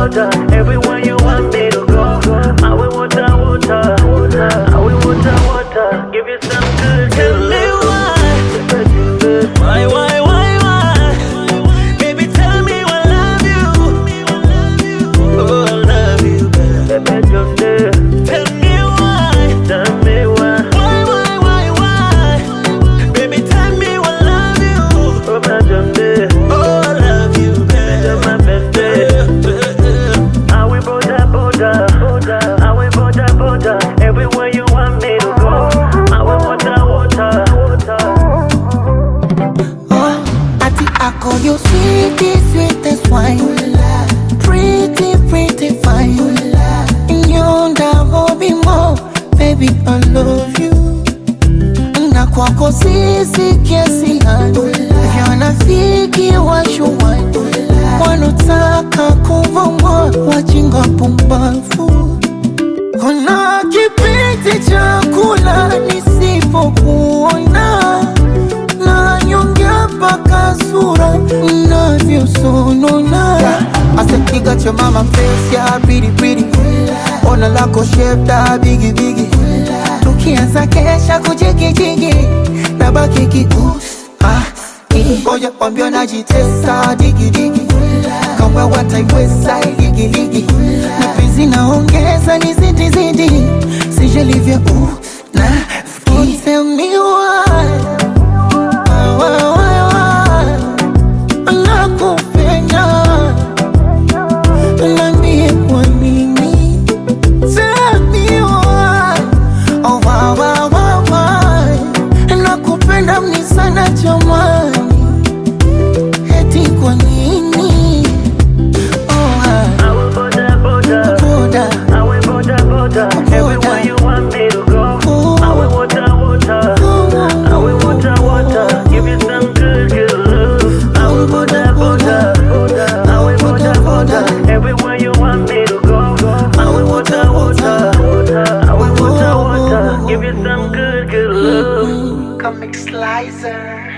border. Everywhere you want me to go. I will water, water. I will water, water. Give you some good. Tell me why. Why? Baby, tell me I love you. Oh, I love you, baby. Tell me why. Tell me why. Why? Baby, tell me I love you. Oh, my Johnny. Oh, I love you, You're my baby. I will border, border. I will border, border. Everywhere you want me to go. I will water, water. Oh, ati ako you sweetest wine. Pretty fine. Inyonda hobi mo, baby I love you. Na kwako sisi kiasi gani? Vyanafiki washuwani. Wanotaka kuvongwa wajinga pumbafu. Kuna kipindi cha kula nisipokuona, na nyongea mpaka sura inavyosonona. I said, you got your mama face, yeah, pretty. Ona lako shape, da biggie. Tukianza kesha kujigijigi, nabaki ngoja kwambia najitesa, digi. Kama wataiweza, ligi. Na penzi naongeza, nizidi. Sijalivya, na fiki. Tell me why. Nakupenda, niambie kwa nini. Tell me why. Oh, why. Nakupenda mni sana jamani. Eti kwa nini? Oh, I will border, border. border. I will border. Everywhere you want me to go. I will water, water. I will water. Give you some good love. I will border, border. I will border. Everywhere you want me to go. I will water, water. I will water. Give you some good love. Comic Slicer.